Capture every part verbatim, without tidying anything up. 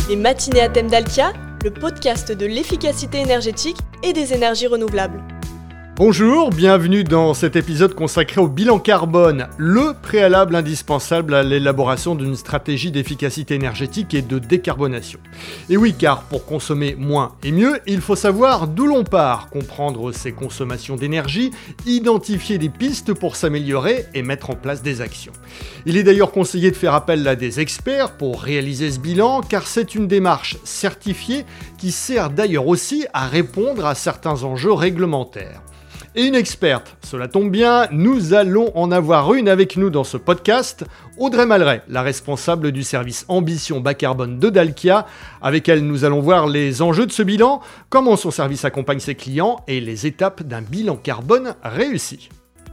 Les matinées à thème d'Alkia, le podcast de l'efficacité énergétique et des énergies renouvelables. Bonjour, bienvenue dans cet épisode consacré au bilan carbone, le préalable indispensable à l'élaboration d'une stratégie d'efficacité énergétique et de décarbonation. Et oui, car pour consommer moins et mieux, il faut savoir d'où l'on part, comprendre ses consommations d'énergie, identifier des pistes pour s'améliorer et mettre en place des actions. Il est d'ailleurs conseillé de faire appel à des experts pour réaliser ce bilan, car c'est une démarche certifiée qui sert d'ailleurs aussi à répondre à certains enjeux réglementaires. Et une experte, cela tombe bien, nous allons en avoir une avec nous dans ce podcast, Audrey Malray, la responsable du service ambition bas carbone de Dalkia. Avec elle, nous allons voir les enjeux de ce bilan, comment son service accompagne ses clients et les étapes d'un bilan carbone réussi.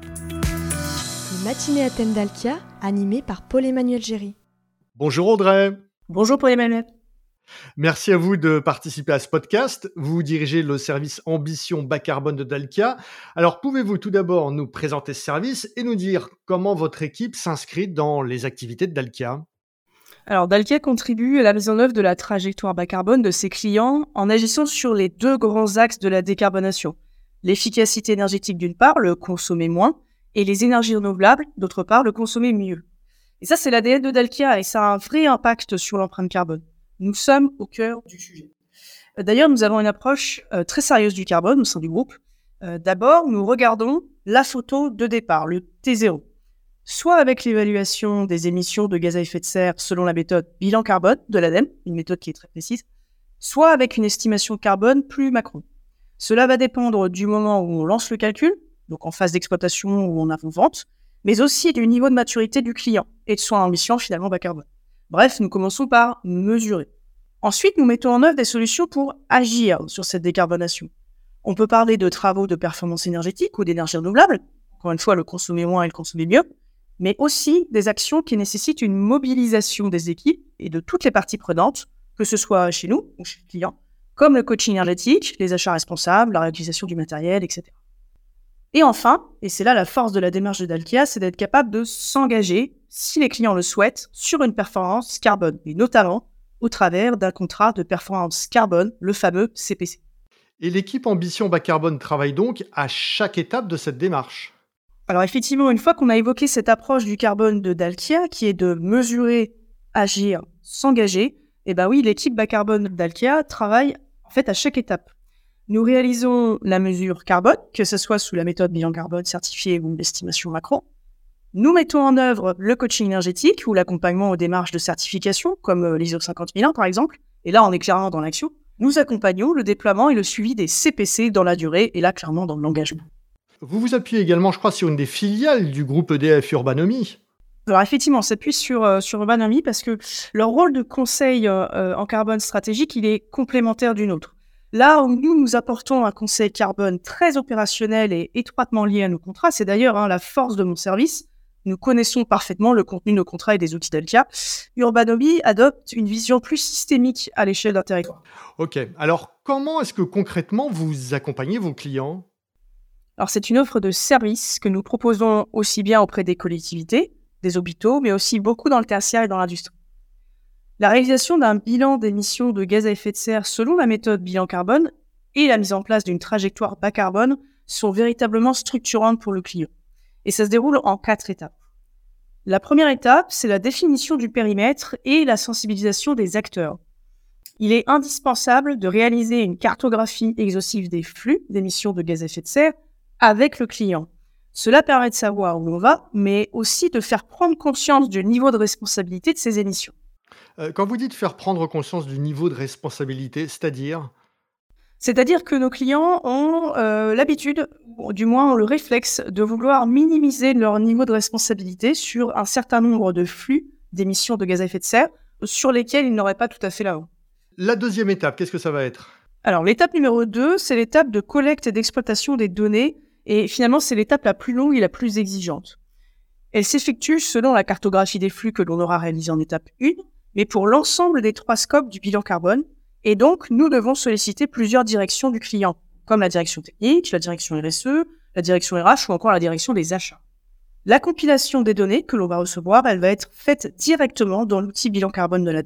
Les matinées à thème d'Alkia, animées par Paul-Emmanuel Géry. Bonjour Audrey. Bonjour Paul-Emmanuel. Merci à vous de participer à ce podcast. Vous dirigez le service ambition bas carbone de Dalkia. Alors, pouvez-vous tout d'abord nous présenter ce service et nous dire comment votre équipe s'inscrit dans les activités de Dalkia ? Alors, Dalkia contribue à la mise en œuvre de la trajectoire bas carbone de ses clients en agissant sur les deux grands axes de la décarbonation. L'efficacité énergétique d'une part, le consommer moins, et les énergies renouvelables, d'autre part, le consommer mieux. Et ça, c'est l'A D N de Dalkia et ça a un vrai impact sur l'empreinte carbone. Nous sommes au cœur du sujet. D'ailleurs, nous avons une approche euh, très sérieuse du carbone au sein du groupe. Euh, d'abord, nous regardons la photo de départ, le T zéro. Soit avec l'évaluation des émissions de gaz à effet de serre selon la méthode bilan carbone de l'ADEME, une méthode qui est très précise, soit avec une estimation carbone plus macro. Cela va dépendre du moment où on lance le calcul, donc en phase d'exploitation ou en avant-vente, mais aussi du niveau de maturité du client et de son ambition finalement bas carbone. Bref, nous commençons par mesurer. Ensuite, nous mettons en œuvre des solutions pour agir sur cette décarbonation. On peut parler de travaux de performance énergétique ou d'énergie renouvelable, encore une fois, le consommer moins et le consommer mieux, mais aussi des actions qui nécessitent une mobilisation des équipes et de toutes les parties prenantes, que ce soit chez nous ou chez le client, comme le coaching énergétique, les achats responsables, la réutilisation du matériel, et cetera. Et enfin, et c'est là la force de la démarche de Dalkia, c'est d'être capable de s'engager, si les clients le souhaitent, sur une performance carbone, et notamment au travers d'un contrat de performance carbone, le fameux C P C. Et l'équipe ambition bas carbone travaille donc à chaque étape de cette démarche. Alors effectivement, une fois qu'on a évoqué cette approche du carbone de Dalkia, qui est de mesurer, agir, s'engager, eh ben oui, l'équipe bas carbone de Dalkia travaille en fait à chaque étape. Nous réalisons la mesure carbone, que ce soit sous la méthode bilan carbone certifiée ou l'estimation macro. Nous mettons en œuvre le coaching énergétique ou l'accompagnement aux démarches de certification, comme l'I S O cinquante mille un par exemple. Et là, on est clairement dans l'action. Nous accompagnons le déploiement et le suivi des C P C dans la durée, et là, clairement, dans l'engagement. Vous vous appuyez également, je crois, sur une des filiales du groupe E D F Urbanomy. Alors effectivement, on s'appuie sur, euh, sur Urbanomy parce que leur rôle de conseil euh, en carbone stratégique, il est complémentaire du nôtre. Là où nous, nous apportons un conseil carbone très opérationnel et étroitement lié à nos contrats, c'est d'ailleurs hein, la force de mon service. Nous connaissons parfaitement le contenu de nos contrats et des outils Dalkia. Urbanomy adopte une vision plus systémique à l'échelle d'un territoire. Ok, alors comment est-ce que concrètement vous accompagnez vos clients ? Alors c'est une offre de service que nous proposons aussi bien auprès des collectivités, des hôpitaux, mais aussi beaucoup dans le tertiaire et dans l'industrie. La réalisation d'un bilan d'émissions de gaz à effet de serre selon la méthode bilan carbone et la mise en place d'une trajectoire bas carbone sont véritablement structurantes pour le client. Et ça se déroule en quatre étapes. La première étape, c'est la définition du périmètre et la sensibilisation des acteurs. Il est indispensable de réaliser une cartographie exhaustive des flux d'émissions de gaz à effet de serre avec le client. Cela permet de savoir où on va, mais aussi de faire prendre conscience du niveau de responsabilité de ces émissions. Quand vous dites faire prendre conscience du niveau de responsabilité, c'est-à-dire ? C'est-à-dire que nos clients ont euh, l'habitude, ou du moins ont le réflexe, de vouloir minimiser leur niveau de responsabilité sur un certain nombre de flux d'émissions de gaz à effet de serre sur lesquels ils n'auraient pas tout à fait la main. La deuxième étape, qu'est-ce que ça va être ? Alors l'étape numéro deux, c'est l'étape de collecte et d'exploitation des données, et finalement c'est l'étape la plus longue et la plus exigeante. Elle s'effectue selon la cartographie des flux que l'on aura réalisée en étape un, mais pour l'ensemble des trois scopes du bilan carbone. Et donc, nous devons solliciter plusieurs directions du client, comme la direction technique, la direction R S E, la direction R H ou encore la direction des achats. La compilation des données que l'on va recevoir, elle va être faite directement dans l'outil bilan carbone de l'ADEME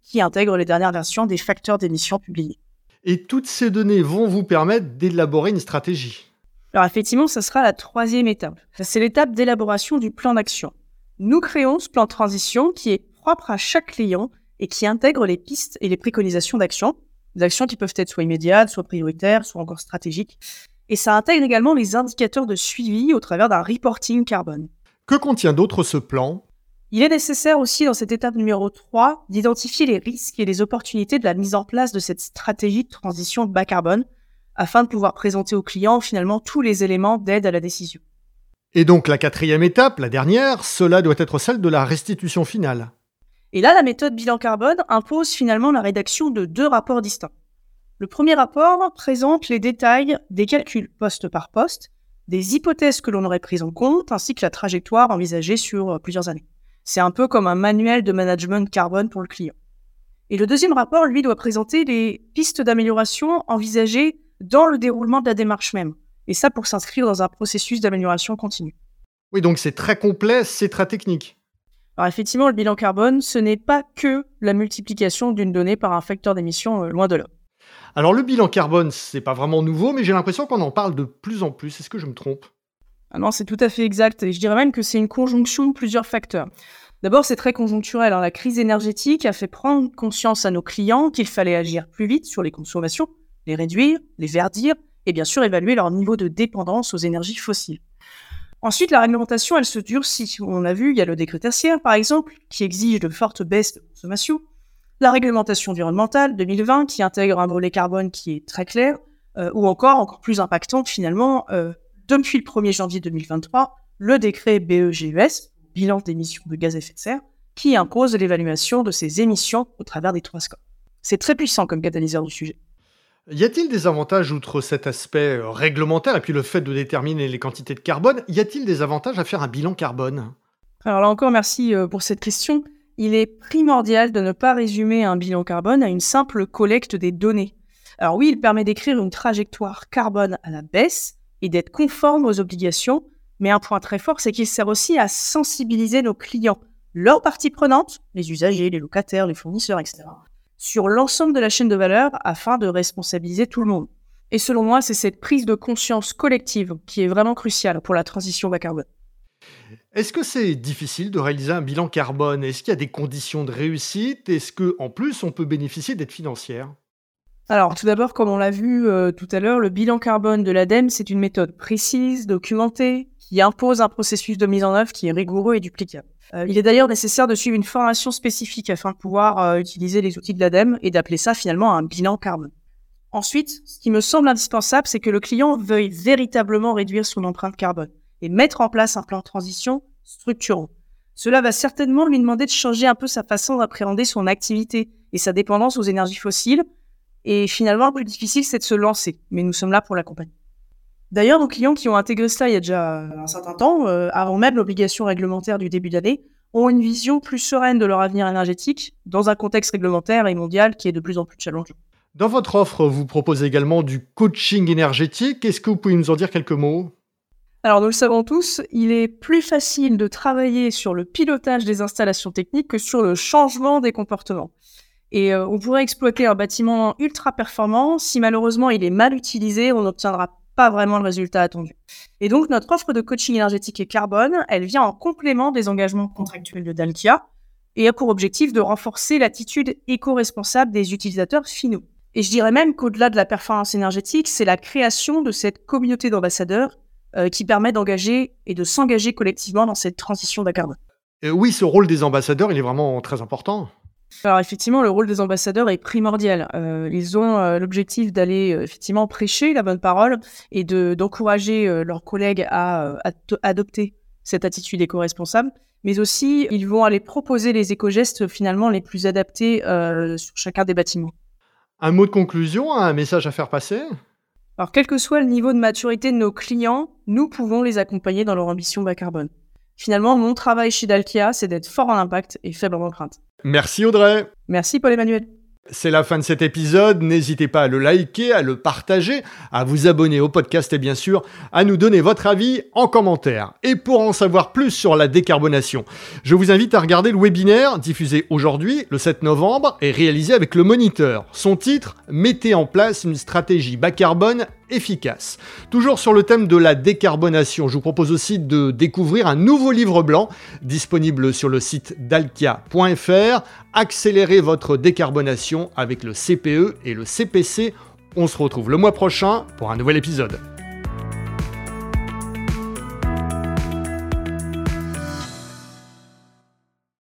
qui intègre les dernières versions des facteurs d'émission publiés. Et toutes ces données vont vous permettre d'élaborer une stratégie. Alors effectivement, ça sera la troisième étape. C'est l'étape d'élaboration du plan d'action. Nous créons ce plan de transition qui est propre à chaque client et qui intègre les pistes et les préconisations d'action. Des actions qui peuvent être soit immédiates, soit prioritaires, soit encore stratégiques. Et ça intègre également les indicateurs de suivi au travers d'un reporting carbone. Que contient d'autre ce plan ? Il est nécessaire aussi dans cette étape numéro trois d'identifier les risques et les opportunités de la mise en place de cette stratégie de transition bas carbone afin de pouvoir présenter aux clients finalement tous les éléments d'aide à la décision. Et donc la quatrième étape, la dernière, cela doit être celle de la restitution finale. Et là, la méthode bilan carbone impose finalement la rédaction de deux rapports distincts. Le premier rapport présente les détails des calculs poste par poste, des hypothèses que l'on aurait prises en compte, ainsi que la trajectoire envisagée sur plusieurs années. C'est un peu comme un manuel de management carbone pour le client. Et le deuxième rapport, lui, doit présenter les pistes d'amélioration envisagées dans le déroulement de la démarche même. Et ça pour s'inscrire dans un processus d'amélioration continue. Oui, donc c'est très complet, c'est très technique. Alors effectivement, le bilan carbone, ce n'est pas que la multiplication d'une donnée par un facteur d'émission, euh, loin de là. Alors le bilan carbone, c'est pas vraiment nouveau, mais j'ai l'impression qu'on en parle de plus en plus. Est-ce que je me trompe ? Ah non, c'est tout à fait exact. Et je dirais même que c'est une conjonction de plusieurs facteurs. D'abord, c'est très conjoncturel. Hein. La crise énergétique a fait prendre conscience à nos clients qu'il fallait agir plus vite sur les consommations, les réduire, les verdir, et bien sûr évaluer leur niveau de dépendance aux énergies fossiles. Ensuite, la réglementation, elle se durcit. On a vu, il y a le décret tertiaire, par exemple, qui exige de fortes baisses de consommation. La réglementation environnementale deux mille vingt, qui intègre un volet carbone qui est très clair, euh, ou encore, encore plus impactante finalement, euh, depuis le premier janvier deux mille vingt-trois, le décret B E G E S, bilan d'émissions de gaz à effet de serre, qui impose l'évaluation de ces émissions au travers des trois scopes. C'est très puissant comme catalyseur du sujet. Y a-t-il des avantages outre cet aspect euh, réglementaire et puis le fait de déterminer les quantités de carbone, y a-t-il des avantages à faire un bilan carbone ? Alors là encore, merci euh, pour cette question. Il est primordial de ne pas résumer un bilan carbone à une simple collecte des données. Alors oui, il permet d'écrire une trajectoire carbone à la baisse et d'être conforme aux obligations, mais un point très fort, c'est qu'il sert aussi à sensibiliser nos clients, leurs parties prenantes, les usagers, les locataires, les fournisseurs, et cetera, sur l'ensemble de la chaîne de valeur afin de responsabiliser tout le monde. Et selon moi, c'est cette prise de conscience collective qui est vraiment cruciale pour la transition bas carbone. Est-ce que c'est difficile de réaliser un bilan carbone ? Est-ce qu'il y a des conditions de réussite ? Est-ce qu'en plus, on peut bénéficier d'aides financières ? Alors, tout d'abord, comme on l'a vu euh, tout à l'heure, le bilan carbone de l'ADEME, c'est une méthode précise, documentée, qui impose un processus de mise en œuvre qui est rigoureux et duplicable. Euh, il est d'ailleurs nécessaire de suivre une formation spécifique afin de pouvoir euh, utiliser les outils de l'ADEME et d'appeler ça finalement un bilan carbone. Ensuite, ce qui me semble indispensable, c'est que le client veuille véritablement réduire son empreinte carbone et mettre en place un plan de transition structurant. Cela va certainement lui demander de changer un peu sa façon d'appréhender son activité et sa dépendance aux énergies fossiles. Et finalement, le plus difficile, c'est de se lancer. Mais nous sommes là pour l'accompagner. D'ailleurs, nos clients qui ont intégré cela il y a déjà un certain temps, euh, avant même l'obligation réglementaire du début d'année, ont une vision plus sereine de leur avenir énergétique dans un contexte réglementaire et mondial qui est de plus en plus challengeant. Dans votre offre, vous proposez également du coaching énergétique. Est-ce que vous pouvez nous en dire quelques mots ? Alors, nous le savons tous, il est plus facile de travailler sur le pilotage des installations techniques que sur le changement des comportements. Et euh, on pourrait exploiter un bâtiment ultra performant. Si malheureusement il est mal utilisé, on n'obtiendra pas vraiment le résultat attendu. Et donc, notre offre de coaching énergétique et carbone, elle vient en complément des engagements contractuels de Dalkia et a pour objectif de renforcer l'attitude éco-responsable des utilisateurs finaux. Et je dirais même qu'au-delà de la performance énergétique, c'est la création de cette communauté d'ambassadeurs euh, qui permet d'engager et de s'engager collectivement dans cette transition bas carbone. Euh, oui, ce rôle des ambassadeurs, il est vraiment très important. Alors effectivement, le rôle des ambassadeurs est primordial. Euh, ils ont euh, l'objectif d'aller euh, effectivement prêcher la bonne parole et de, d'encourager euh, leurs collègues à, à t- adopter cette attitude éco-responsable, mais aussi ils vont aller proposer les éco-gestes finalement les plus adaptés euh, sur chacun des bâtiments. Un mot de conclusion, un message à faire passer ? Alors quel que soit le niveau de maturité de nos clients, nous pouvons les accompagner dans leur ambition bas carbone. Finalement, mon travail chez Dalkia, c'est d'être fort en impact et faible en empreinte. Merci Audrey. Merci Paul-Emmanuel. C'est la fin de cet épisode, n'hésitez pas à le liker, à le partager, à vous abonner au podcast et bien sûr à nous donner votre avis en commentaire. Et pour en savoir plus sur la décarbonation, je vous invite à regarder le webinaire diffusé aujourd'hui, le sept novembre, et réalisé avec le Moniteur. Son titre, « Mettez en place une stratégie bas carbone efficace ». Toujours sur le thème de la décarbonation, je vous propose aussi de découvrir un nouveau livre blanc disponible sur le site dalkia point f r. Accélérez votre décarbonation avec le C P E et le C P C. On se retrouve le mois prochain pour un nouvel épisode.